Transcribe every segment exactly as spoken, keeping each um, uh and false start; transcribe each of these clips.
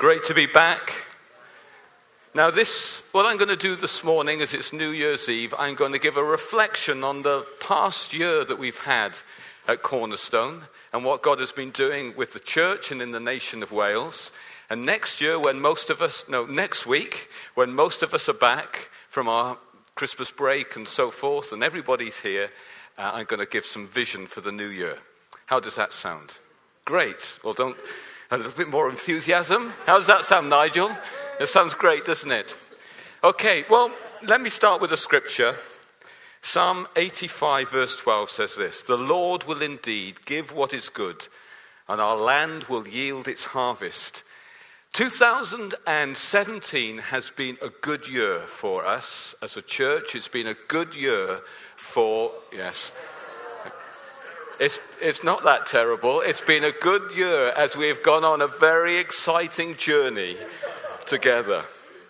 Great to be back. Now this, what I'm going to do this morning, as it's New Year's Eve, I'm going to give a reflection on the past year that we've had at Cornerstone and what God has been doing with the church and in the nation of Wales. And next year, when most of us, no, next week, when most of us are back from our Christmas break and so forth, and everybody's here, uh, I'm going to give some vision for the new year. How does that sound? Great. Well, don't... A little bit more enthusiasm. How does that sound, Nigel? It sounds great, doesn't it? Okay, well, let me start with a scripture. Psalm eighty-five, verse twelve says this: "The Lord will indeed give what is good, and our land will yield its harvest." two thousand seventeen has been a good year for us as a church. It's been a good year for, yes... It's, it's not that terrible. It's been a good year as we've gone on a very exciting journey together.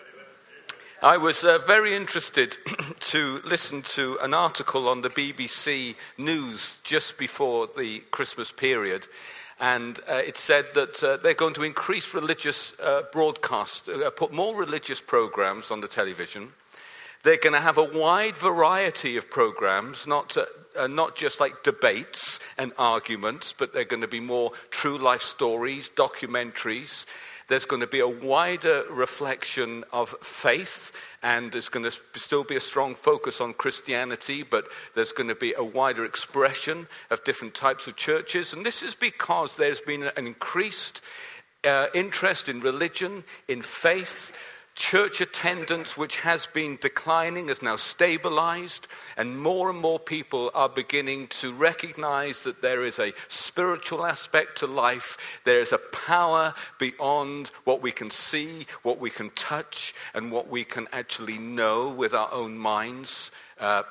I was uh, very interested to listen to an article on the B B C News just before the Christmas period. And uh, it said that uh, they're going to increase religious uh, broadcast, uh, put more religious programs on the television. They're going to have a wide variety of programs, not uh, uh, not just like debates and arguments, but they're going to be more true life stories, documentaries. There's going to be a wider reflection of faith, and there's going to still be a strong focus on Christianity, but there's going to be a wider expression of different types of churches. And this is because there's been an increased uh, interest in religion, in faith. Church attendance, which has been declining, is now stabilized, and more and more people are beginning to recognize that there is a spiritual aspect to life. There is a power beyond what we can see, what we can touch, and what we can actually know with our own minds. Uh,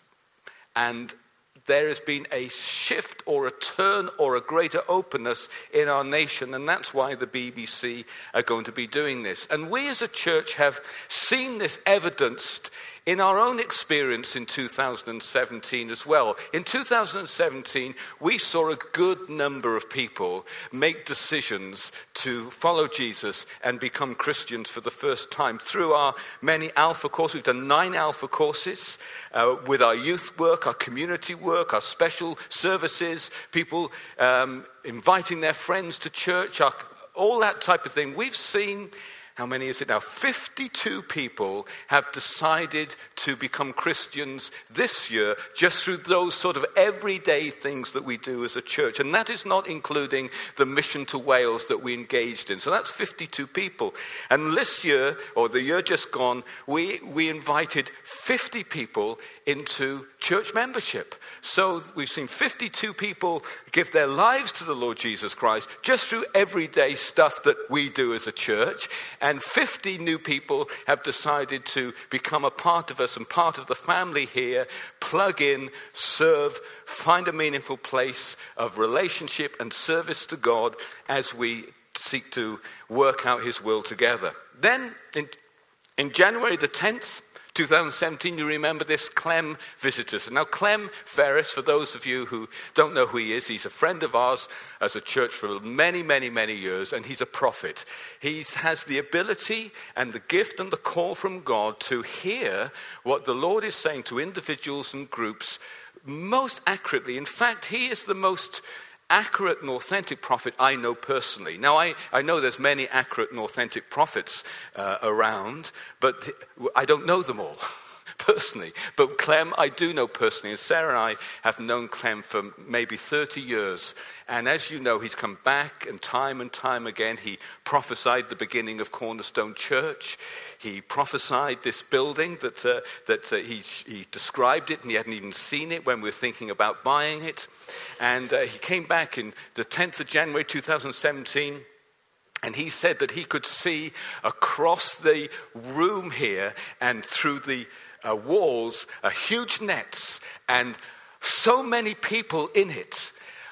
and there has been a shift or a turn or a greater openness in our nation, and that's why the B B C are going to be doing this. And we as a church have seen this evidenced in our own experience in two thousand seventeen as well. In two thousand seventeen, we saw a good number of people make decisions to follow Jesus and become Christians for the first time through our many Alpha courses. We've done nine Alpha courses uh, with our youth work, our community work, our special services, people um, inviting their friends to church, our, all that type of thing. We've seen... How many is it now? fifty-two people have decided to become Christians this year just through those sort of everyday things that we do as a church. And that is not including the mission to Wales that we engaged in. So that's fifty-two people. And this year, or the year just gone, we, we invited fifty people into church membership. So we've seen fifty-two people give their lives to the Lord Jesus Christ just through everyday stuff that we do as a church. And fifty new people have decided to become a part of us and part of the family here, plug in, serve, find a meaningful place of relationship and service to God as we seek to work out his will together. Then in, in January the tenth, two thousand seventeen, you remember this, Clem visited us. Now, Clem Ferris, for those of you who don't know who he is, he's a friend of ours as a church for many, many, many years, and he's a prophet. He has the ability and the gift and the call from God to hear what the Lord is saying to individuals and groups most accurately. In fact, he is the most accurate and authentic prophet I know personally. Now, I, I know there's many accurate and authentic prophets uh, around, but I don't know them all personally. But Clem, I do know personally, and Sarah and I have known Clem for maybe thirty years. And as you know, he's come back, and time and time again, he prophesied the beginning of Cornerstone Church. He prophesied this building that uh, that uh, he, he described it, and he hadn't even seen it when we were thinking about buying it. And uh, he came back in the tenth of January two thousand seventeen, and he said that he could see across the room here and through the uh, walls uh, huge nets and so many people in it.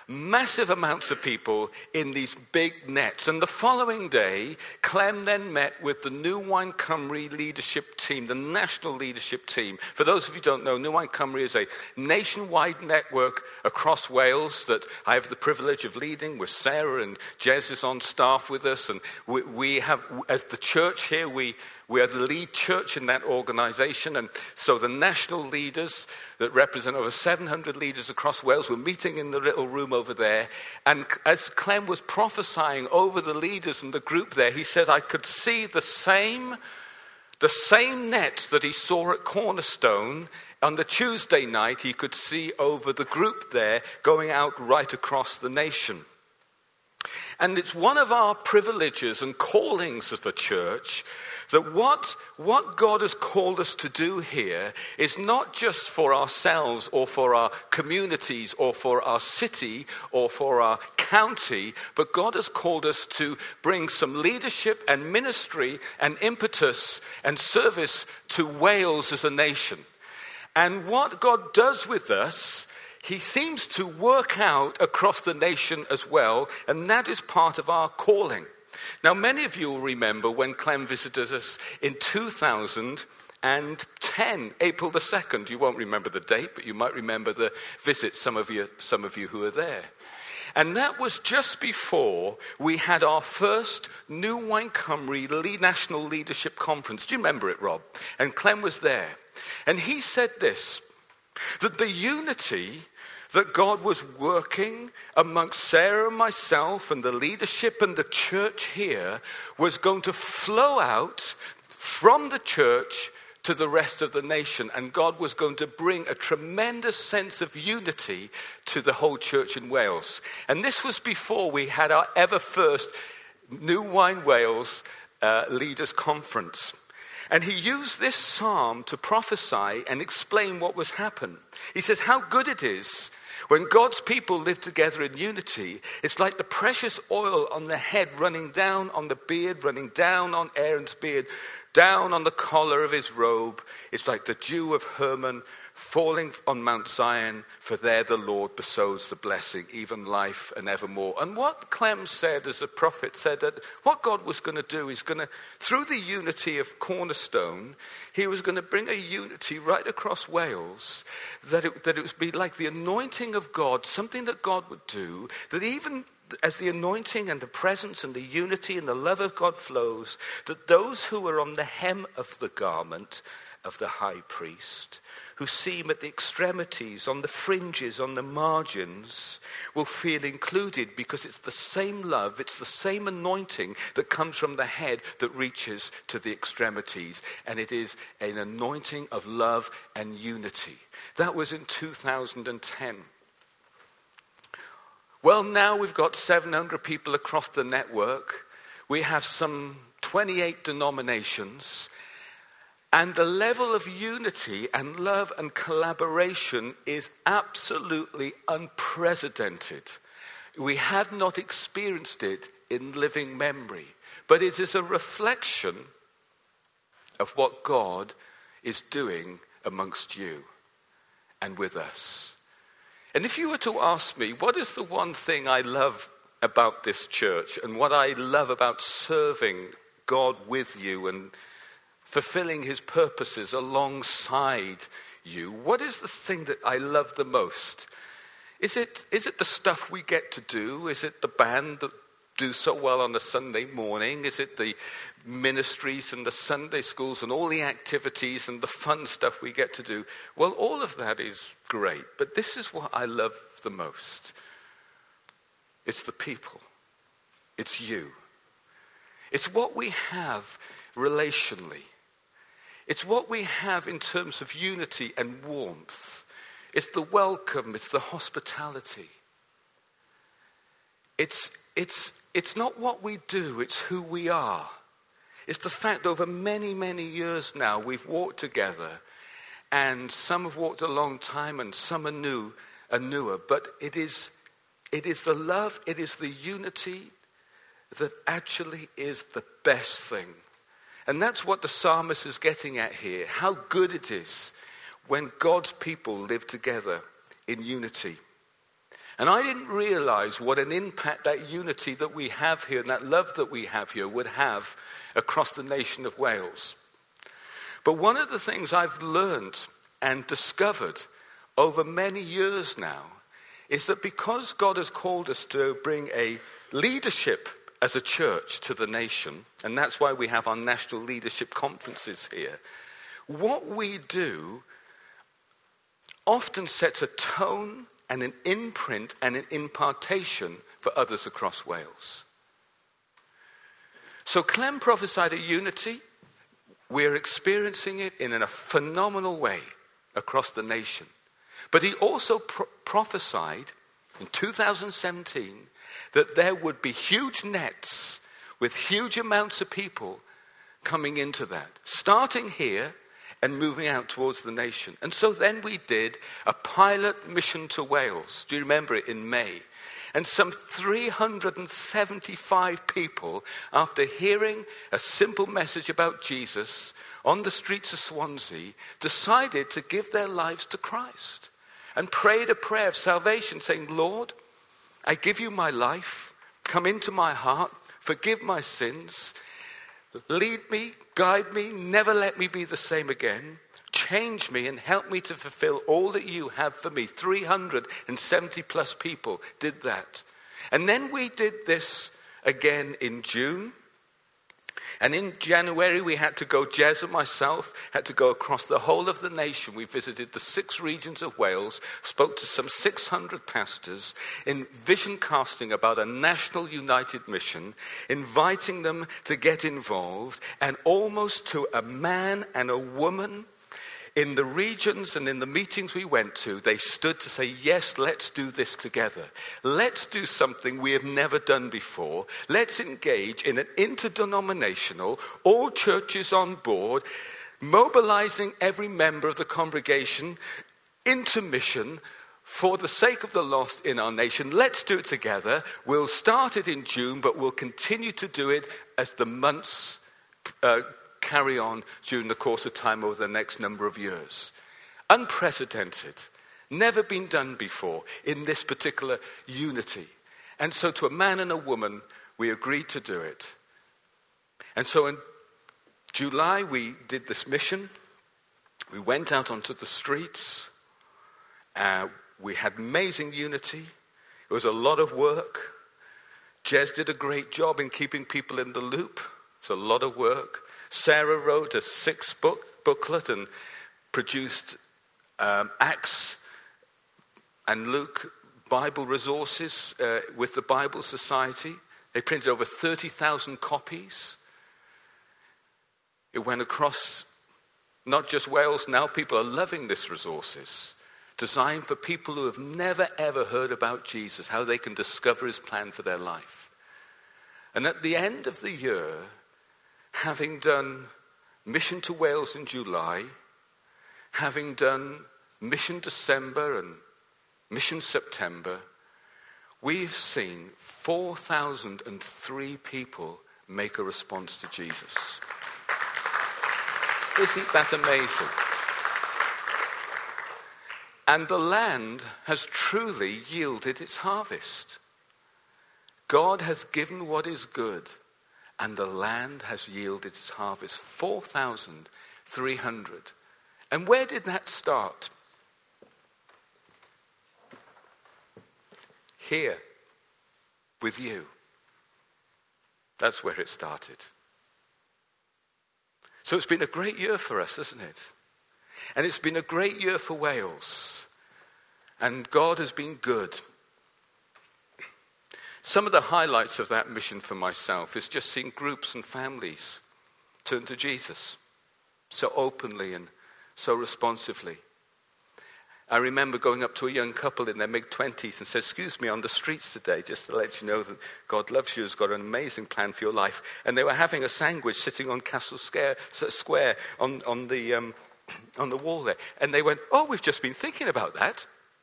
Massive amounts of people in these big nets. And the following day, Clem then met with the New Wine Cymru leadership team, the national leadership team. For those of you who don't know, New Wine Cymru is a nationwide network across Wales that I have the privilege of leading with Sarah, and Jez is on staff with us. And we, we have, as the church here, we We are the lead church in that organization, and so the national leaders that represent over seven hundred leaders across Wales were meeting in the little room over there. And as Clem was prophesying over the leaders and the group there, he said, I could see the same, the same nets that he saw at Cornerstone on the Tuesday night, he could see over the group there going out right across the nation. And it's one of our privileges and callings of the church that what, what God has called us to do here is not just for ourselves or for our communities or for our city or for our county, but God has called us to bring some leadership and ministry and impetus and service to Wales as a nation. And what God does with us, he seems to work out across the nation as well, and that is part of our calling. Now, many of you will remember when Clem visited us in two thousand ten, April the second. You won't remember the date, but you might remember the visit, some of you, some of you who are there. And that was just before we had our first New Wine Cymru National Leadership Conference. Do you remember it, Rob? And Clem was there. And he said this, that the unity that God was working amongst Sarah and myself and the leadership and the church here was going to flow out from the church to the rest of the nation. And God was going to bring a tremendous sense of unity to the whole church in Wales. And this was before we had our ever first New Wine Wales uh, Leaders Conference. And he used this psalm to prophesy and explain what was happening. He says, how good it is when God's people live together in unity. It's like the precious oil on the head running down on the beard, running down on Aaron's beard, down on the collar of his robe. It's like the dew of Hermon falling on Mount Zion, for there the Lord bestows the blessing, even life and evermore. And what Clem said as a prophet said that what God was going to do is going to, through the unity of Cornerstone, he was going to bring a unity right across Wales, that it, that it would be like the anointing of God, something that God would do, that even as the anointing and the presence and the unity and the love of God flows, that those who are on the hem of the garment of the high priest, who seem at the extremities, on the fringes, on the margins, will feel included, because it's the same love, it's the same anointing that comes from the head that reaches to the extremities. And it is an anointing of love and unity. That was in two thousand ten. Well, now we've got seven hundred people across the network. We have some twenty-eight denominations. And the level of unity and love and collaboration is absolutely unprecedented. We have not experienced it in living memory, but it is a reflection of what God is doing amongst you and with us. And if you were to ask me, what is the one thing I love about this church and what I love about serving God with you and fulfilling his purposes alongside you, what is the thing that I love the most? Is it is it the stuff we get to do? Is it the band that do so well on a Sunday morning? Is it the ministries and the Sunday schools and all the activities and the fun stuff we get to do? Well, all of that is great, but this is what I love the most. It's the people. It's you. It's what we have relationally. It's what we have in terms of unity and warmth. It's the welcome, it's the hospitality. It's, it's, it's not what we do, it's who we are. It's the fact over many, many years now we've walked together, and some have walked a long time and some are new and newer, but it is, it is the love, it is the unity that actually is the best thing. And that's what the psalmist is getting at here. How good it is when God's people live together in unity. And I didn't realize what an impact that unity that we have here and that love that we have here would have across the nation of Wales. But one of the things I've learned and discovered over many years now is that because God has called us to bring a leadership as a church to the nation, and that's why we have our national leadership conferences here, what we do often sets a tone and an imprint and an impartation for others across Wales. So Clem prophesied a unity. We're experiencing it in a phenomenal way across the nation. But he also pro- prophesied in two thousand seventeen that there would be huge nets with huge amounts of people coming into that, starting here and moving out towards the nation. And so then we did a pilot mission to Wales. Do you remember it? In May. And some three hundred seventy-five people, after hearing a simple message about Jesus on the streets of Swansea, decided to give their lives to Christ and prayed a prayer of salvation, saying, Lord, I give you my life. Come into my heart. Forgive my sins. Lead me, guide me, never let me be the same again. Change me and help me to fulfill all that you have for me. three hundred seventy plus people did that. And then we did this again in June. And in January we had to go, Jez and myself had to go across the whole of the nation. We visited the six regions of Wales, spoke to some six hundred pastors in vision casting about a national united mission, inviting them to get involved, and almost to a man and a woman in the regions and in the meetings we went to, they stood to say, yes, let's do this together. Let's do something we have never done before. Let's engage in an interdenominational, all churches on board, mobilizing every member of the congregation into mission for the sake of the lost in our nation. Let's do it together. We'll start it in June, but we'll continue to do it as the months uh, carry on during the course of time over the next number of years. Unprecedented, never been done before in this particular unity. And so to a man and a woman, we agreed to do it. And so in July, we did this mission. We went out onto the streets. Uh, we had amazing unity. It was a lot of work. Jez did a great job in keeping people in the loop. It's a lot of work. Sarah wrote a six-book booklet and produced um, Acts and Luke Bible resources uh, with the Bible Society. They printed over thirty thousand copies. It went across not just Wales. Now people are loving these resources, designed for people who have never, ever heard about Jesus, how they can discover his plan for their life. And at the end of the year, having done Mission to Wales in July, having done Mission December and Mission September, we've seen four thousand three people make a response to Jesus. Isn't that amazing? And the land has truly yielded its harvest. God has given what is good, and the land has yielded its harvest, four thousand three hundred. And where did that start? Here, with you. That's where it started. So it's been a great year for us, isn't it? And it's been a great year for Wales. And God has been good. Some of the highlights of that mission for myself is just seeing groups and families turn to Jesus so openly and so responsively. I remember going up to a young couple in their mid-twenties and said, excuse me, on the streets today, just to let you know that God loves you, has got an amazing plan for your life. And they were having a sandwich sitting on Castle Square, square on, on, the, um, on the wall there. And they went, oh, we've just been thinking about that.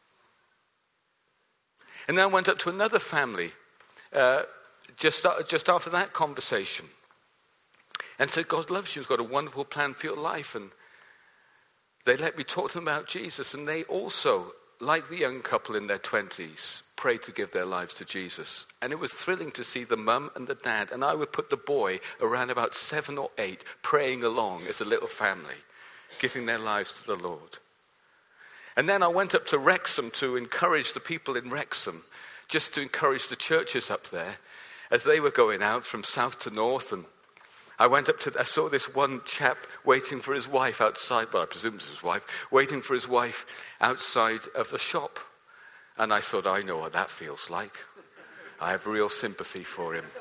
And then I went up to another family uh, just, just after that conversation and said, God loves you, has got a wonderful plan for your life. And they let me talk to them about Jesus, and they also like the young couple in their twenties, prayed to give their lives to Jesus. And it was thrilling to see the mum and the dad, and I would put the boy around about seven or eight, praying along as a little family, giving their lives to the Lord. And then I went up to Wrexham to encourage the people in Wrexham, just to encourage the churches up there as they were going out from south to north. And I went up to, I saw this one chap waiting for his wife outside, well, I presume it was his wife, waiting for his wife outside of the shop. And I thought, I know what that feels like. I have real sympathy for him.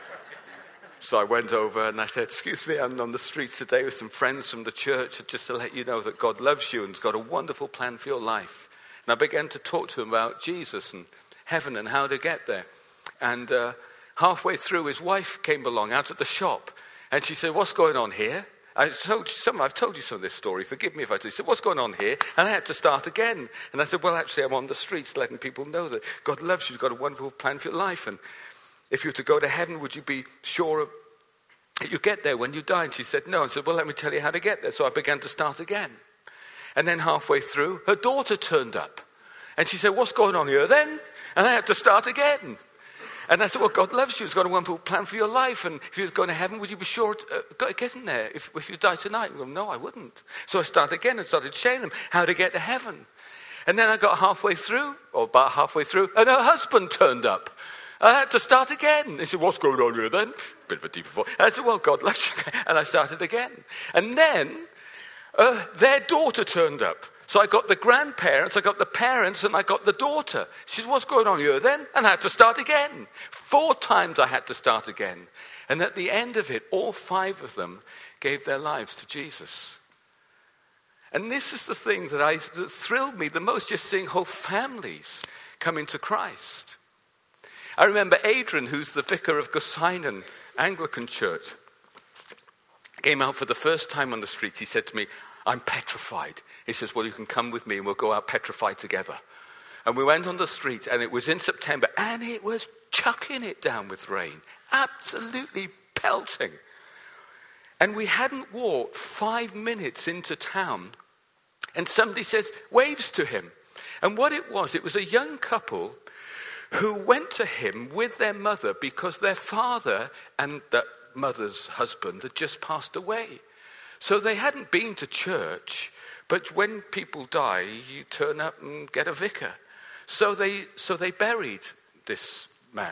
So I went over and I said, excuse me, I'm on the streets today with some friends from the church just to let you know that God loves you and has got a wonderful plan for your life. And I began to talk to him about Jesus and heaven and how to get there. And uh, halfway through, his wife came along out of the shop. And she said, what's going on here? I told you some, I've told you some of this story. Forgive me if I do. She said, what's going on here? And I had to start again. And I said, well, actually, I'm on the streets letting people know that God loves you. You've got a wonderful plan for your life. And if you were to go to heaven, would you be sure of, that you get there when you die? And she said, no. And I said, well, let me tell you how to get there. So I began to start again. And then halfway through, her daughter turned up. And she said, what's going on here then? And I had to start again. And I said, well, God loves you. He's got a wonderful plan for your life. And if you were going to heaven, would you be sure to uh, get in there if, if you die tonight? Well, no, I wouldn't. So I started again and started showing them how to get to heaven. And then I got halfway through, or about halfway through, and her husband turned up. I had to start again. He said, what's going on here then? Bit of a deeper voice. I said, well, God loves you. And I started again. And then uh, their daughter turned up. So I got the grandparents, I got the parents, and I got the daughter. She said, what's going on here then? And I had to start again. Four times I had to start again. And at the end of it, all five of them gave their lives to Jesus. And this is the thing that, I, that thrilled me the most, just seeing whole families come into Christ. I remember Adrian, who's the vicar of Gosainen Anglican Church, came out for the first time on the streets. He said to me, I'm petrified. He says, well, you can come with me and we'll go out petrified together. And we went on the streets, and it was in September, and it was chucking it down with rain. Absolutely pelting. And we hadn't walked five minutes into town, and somebody says, waves to him. And what it was, it was a young couple who went to him with their mother because their father and that mother's husband had just passed away. So they hadn't been to church, but when people die, you turn up and get a vicar. So they so they buried this man.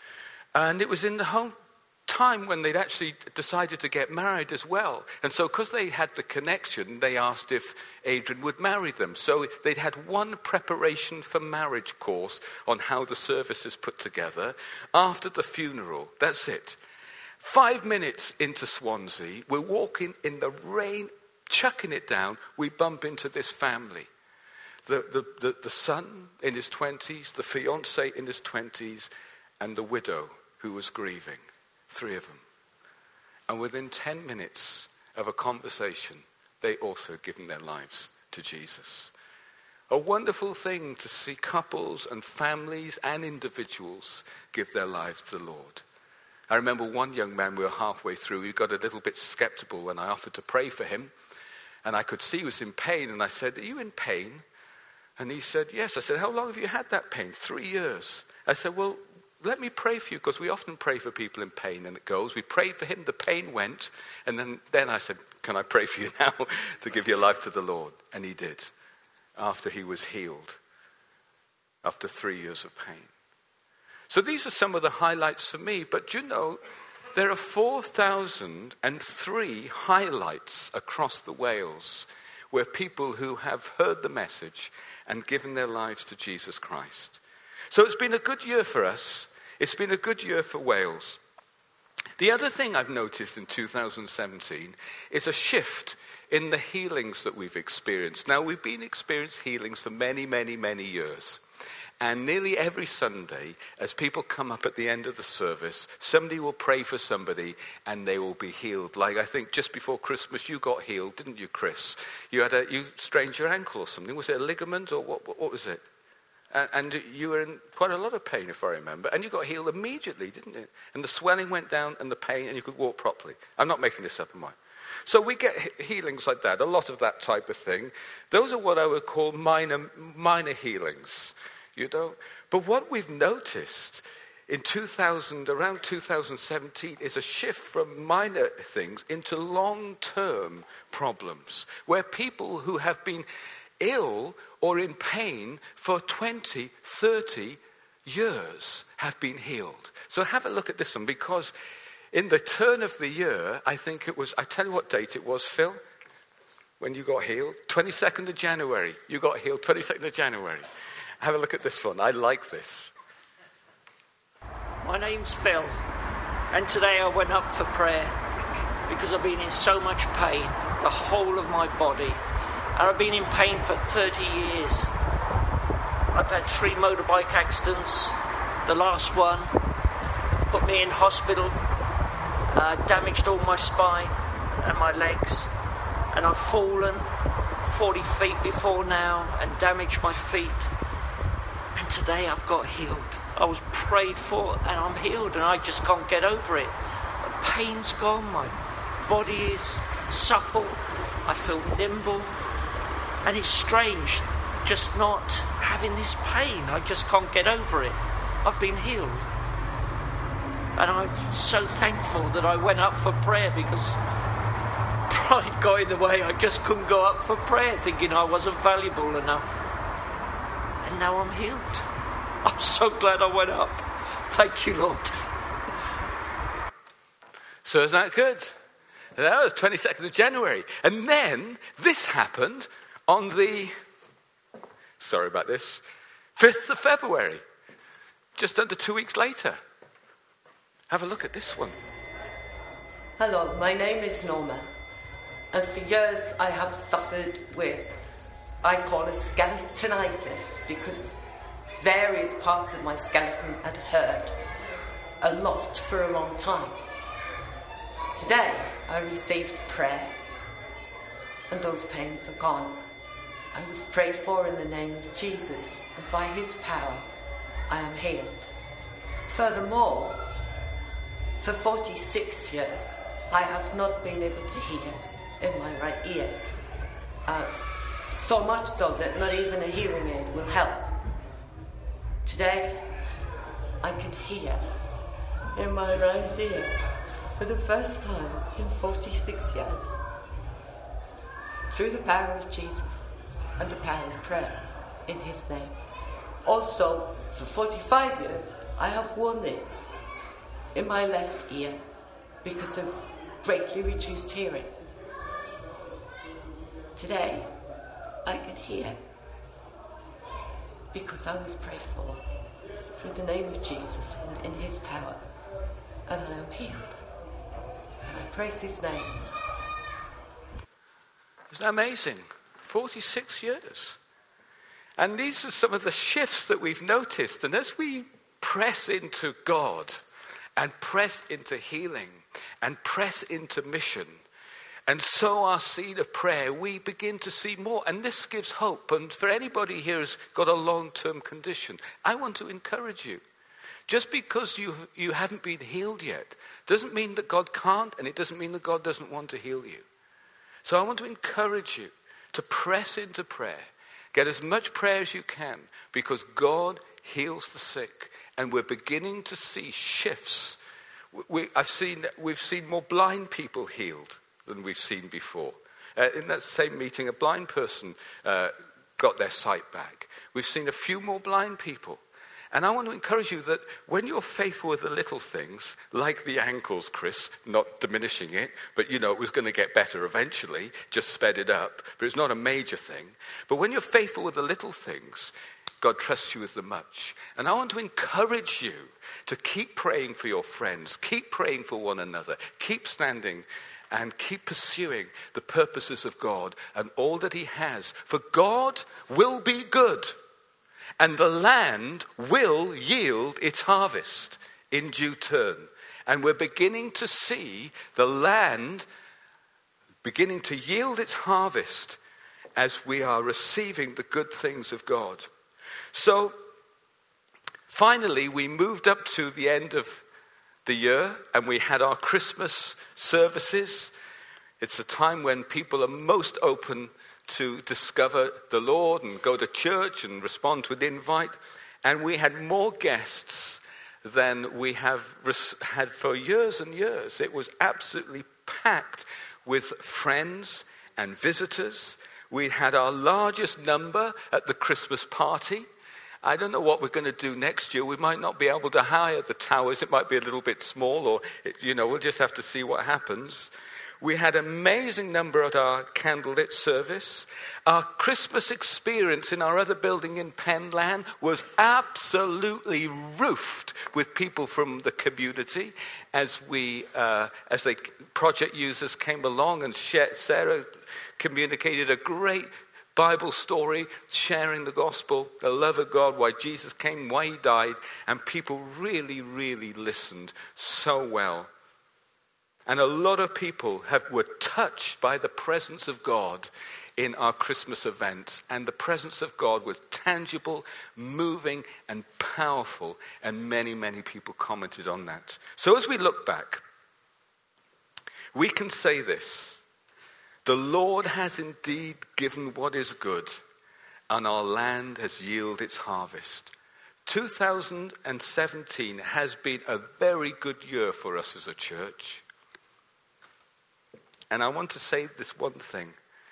And it was in the whole time when they'd actually decided to get married as well. And so because they had the connection, they asked if Adrian would marry them. So they'd had one preparation for marriage course on how the service is put together. After the funeral, that's it. Five minutes into Swansea, we're walking in the rain, chucking it down. We bump into this family. The, the, the, the son in his twenties, the fiancé in his twenties, and the widow who was grieving. Three of them. And within ten minutes of a conversation, they also had given their lives to Jesus. A wonderful thing to see couples and families and individuals give their lives to the Lord. I remember one young man, we were halfway through, he got a little bit skeptical when I offered to pray for him. And I could see he was in pain. And I said, are you in pain? And he said, yes. I said, how long have you had that pain? Three years. I said, well, let me pray for you, because we often pray for people in pain and it goes. We prayed for him, the pain went. And then, then I said, can I pray for you now to give your life to the Lord? And he did, after he was healed, after three years of pain. So these are some of the highlights for me. But you know, there are four thousand three highlights across the Wales where people who have heard the message and given their lives to Jesus Christ. So it's been a good year for us. It's been a good year for Wales. The other thing I've noticed in two thousand seventeen is a shift in the healings that we've experienced. Now, we've been experiencing healings for many, many, many years. And nearly every Sunday, as people come up at the end of the service, somebody will pray for somebody and they will be healed. Like I think just before Christmas, you got healed, didn't you, Chris? You had a, you strained your ankle or something. Was it a ligament or what, what, what was it? And, and you were in quite a lot of pain, if I remember. And you got healed immediately, didn't you? And the swelling went down and the pain, and you could walk properly. I'm not making this up, am I? So we get healings like that, a lot of that type of thing. Those are what I would call minor, minor healings, you know. But what we've noticed in two thousand, around two thousand seventeen, is a shift from minor things into long-term problems, where people who have been ill or in pain for twenty, thirty years have been healed. So have a look at this one, because in the turn of the year, I think it was, I tell you what date it was, Phil, when you got healed. twenty-second of January. You got healed twenty-second of January. Have a look at this one. I like this. My name's Phil, and today I went up for prayer because I've been in so much pain, the whole of my body, and I've been in pain for thirty years. I've had three motorbike accidents. The last one put me in hospital, uh, damaged all my spine and my legs, and I've fallen forty feet before now and damaged my feet. And today I've got healed. I was prayed for and I'm healed, and I just can't get over it. The pain's gone, my body is supple, I feel nimble, and it's strange just not having this pain. I just can't get over it. I've been healed. And I'm so thankful that I went up for prayer, because pride got in the way. I just couldn't go up for prayer, thinking I wasn't valuable enough. And now I'm healed. I'm so glad I went up. Thank you, Lord. So is that good? That was twenty-second of January. And then this happened on the, sorry about this, fifth of February. Just under two weeks later. Have a look at this one. Hello, my name is Norma. And for years I have suffered with, I call it skeletonitis, because various parts of my skeleton had hurt a lot for a long time. Today, I received prayer, and those pains are gone. I was prayed for in the name of Jesus, and by his power, I am healed. Furthermore, for forty-six years, I have not been able to hear in my right ear. Uh, so much so that not even a hearing aid will help. Today, I can hear in my right ear for the first time in forty-six years. Through the power of Jesus and the power of prayer in his name. Also, for forty-five years, I have worn this in my left ear because of greatly reduced hearing. Today, I can hear because I was prayed for through the name of Jesus and in his power, and I am healed. And I praise his name. Isn't that amazing? forty-six years. And these are some of the shifts that we've noticed. And as we press into God and press into healing and press into mission and sow our seed of prayer, we begin to see more. And this gives hope. And for anybody here who's got a long-term condition, I want to encourage you. Just because you, you haven't been healed yet doesn't mean that God can't, and it doesn't mean that God doesn't want to heal you. So I want to encourage you to press into prayer. Get as much prayer as you can, because God heals the sick. And we're beginning to see shifts. We, I've seen, we've seen more blind people healed than we've seen before. Uh, in that same meeting, a blind person uh, got their sight back. We've seen a few more blind people. And I want to encourage you that when you're faithful with the little things, like the ankles, Chris, not diminishing it, but you know it was going to get better eventually, just sped it up, but it's not a major thing. But when you're faithful with the little things, God trusts you with the much. And I want to encourage you to keep praying for your friends, keep praying for one another, keep standing and keep pursuing the purposes of God and all that he has. For God will be good, and the land will yield its harvest in due turn. And we're beginning to see the land beginning to yield its harvest as we are receiving the good things of God. So, finally, we moved up to the end of the year and we had our Christmas services. It's a time when people are most open to discover the Lord and go to church and respond to an invite. And we had more guests than we have had for years and years. It was absolutely packed with friends and visitors. We had our largest number at the Christmas party. I don't know what we're going to do next year. We might not be able to hire the towers. It might be a little bit small, or, you know, we'll just have to see what happens. We had an amazing number at our candlelit service. Our Christmas experience in our other building in Penlan was absolutely roofed with people from the community as we, uh, as the project users came along, and Sarah communicated a great Bible story, sharing the gospel, the love of God, why Jesus came, why he died, and people really, really listened so well. And a lot of people have, were touched by the presence of God in our Christmas events. And the presence of God was tangible, moving, and powerful. And many, many people commented on that. So as we look back, we can say this: the Lord has indeed given what is good, and our land has yielded its harvest. two thousand seventeen has been a very good year for us as a church. And I want to say this one thing.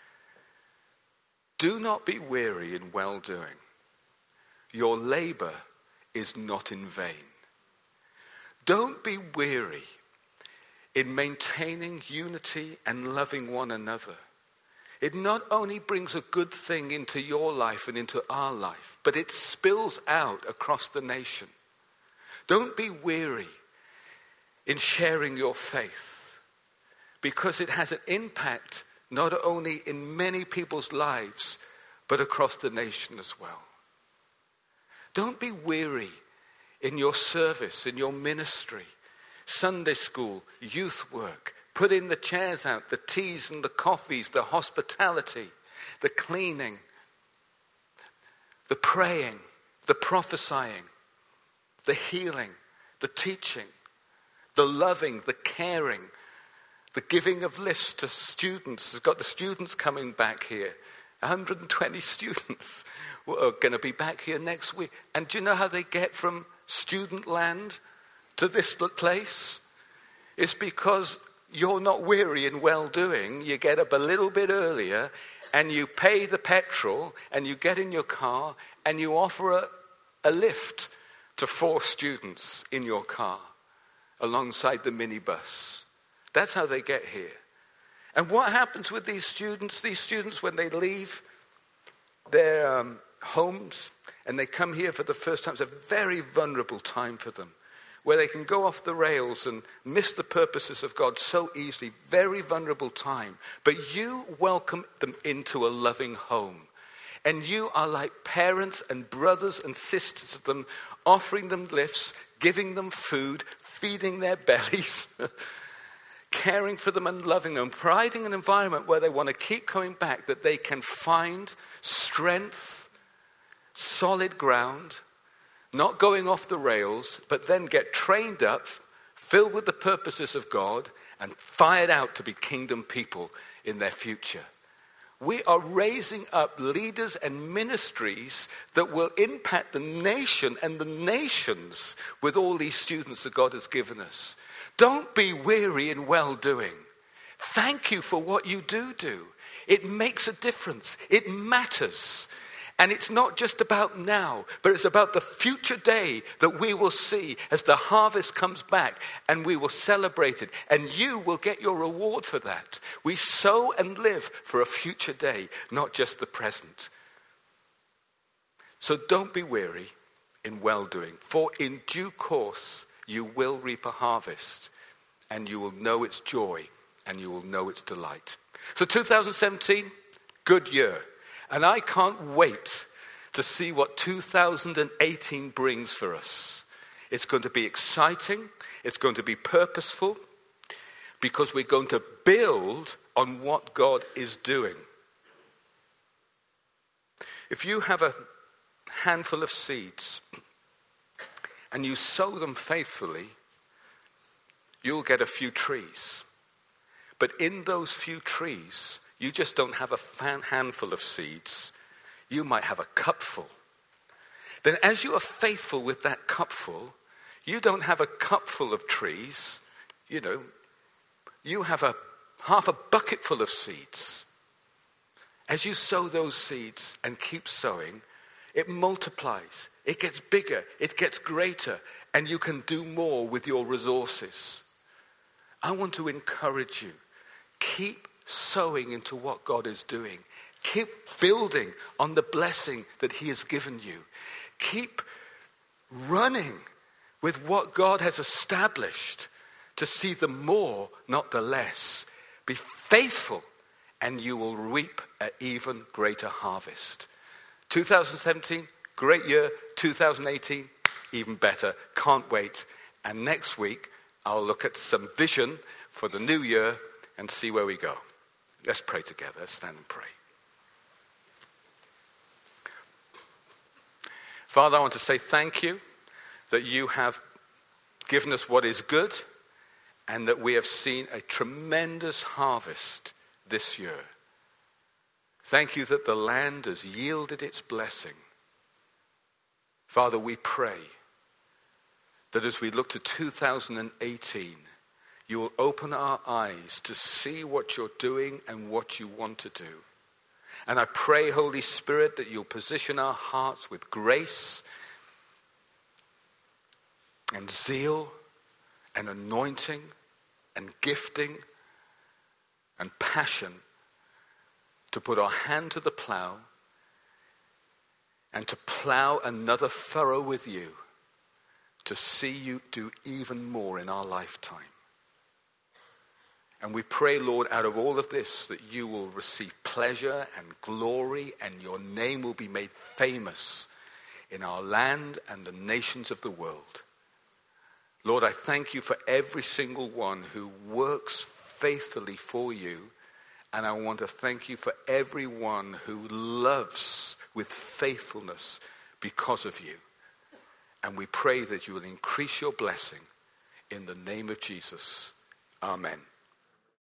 Do not be weary in well-doing. Your labor is not in vain. Don't be weary in maintaining unity and loving one another. It not only brings a good thing into your life and into our life, but it spills out across the nation. Don't be weary in sharing your faith, because it has an impact not only in many people's lives, but across the nation as well. Don't be weary in your service, in your ministry, Sunday school, youth work. Put in the chairs out, the teas and the coffees, the hospitality, the cleaning, the praying, the prophesying, the healing, the teaching, the loving, the caring, the giving of lifts to students. We've got the students coming back here. one hundred twenty students are going to be back here next week. And do you know how they get from student land to this place? It's because you're not weary in well-doing. You get up a little bit earlier and you pay the petrol and you get in your car and you offer a, a lift to four students in your car alongside the minibus. That's how they get here. And what happens with these students? These students, when they leave their um, homes and they come here for the first time, it's a very vulnerable time for them, where they can go off the rails and miss the purposes of God so easily. Very vulnerable time. But you welcome them into a loving home. And you are like parents and brothers and sisters of them, offering them lifts, giving them food, feeding their bellies, caring for them and loving them, providing an environment where they want to keep coming back, that they can find strength, solid ground, not going off the rails, but then get trained up, filled with the purposes of God, and fired out to be kingdom people in their future. We are raising up leaders and ministries that will impact the nation and the nations with all these students that God has given us. Don't be weary in well-doing. Thank you for what you do do. It makes a difference. It matters. And it's not just about now, but it's about the future day that we will see as the harvest comes back, and we will celebrate it. And you will get your reward for that. We sow and live for a future day, not just the present. So don't be weary in well-doing, for in due course you will reap a harvest, and you will know its joy, and you will know its delight. So two thousand seventeen, good year. And I can't wait to see what two thousand eighteen brings for us. It's going to be exciting. It's going to be purposeful, because we're going to build on what God is doing. If you have a handful of seeds and you sow them faithfully, you'll get a few trees. But in those few trees, you just don't have a fan- handful of seeds. You might have a cupful. Then as you are faithful with that cupful, you don't have a cupful of trees. You know, you have a half a bucket full of seeds. As you sow those seeds and keep sowing, it multiplies. It gets bigger. It gets greater. And you can do more with your resources. I want to encourage you. Keep sowing into what God is doing. Keep building on the blessing that he has given you. Keep running with what God has established to see the more, not the less. Be faithful and you will reap an even greater harvest. twenty seventeen, great year. two thousand eighteen, even better. Can't wait. And next week, I'll look at some vision for the new year and see where we go. Let's pray together. Let's stand and pray. Father, I want to say thank you that you have given us what is good and that we have seen a tremendous harvest this year. Thank you that the land has yielded its blessing. Father, we pray that as we look to two thousand eighteen, you will open our eyes to see what you're doing and what you want to do. And I pray, Holy Spirit, that you'll position our hearts with grace and zeal and anointing and gifting and passion to put our hand to the plow and to plow another furrow with you to see you do even more in our lifetime. And we pray, Lord, out of all of this, that you will receive pleasure and glory and your name will be made famous in our land and the nations of the world. Lord, I thank you for every single one who works faithfully for you. And I want to thank you for everyone who loves with faithfulness because of you. And we pray that you will increase your blessing in the name of Jesus. Amen.